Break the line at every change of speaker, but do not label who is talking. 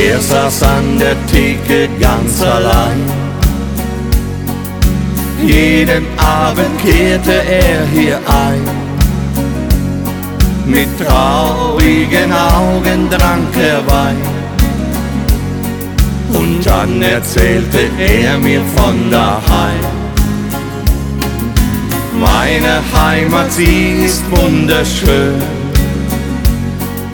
Er saß an der Theke ganz allein. Jeden Abend kehrte er hier ein. Mit traurigen Augen trank er Wein. Und dann erzählte er mir von daheim. Meine Heimat, sie ist wunderschön.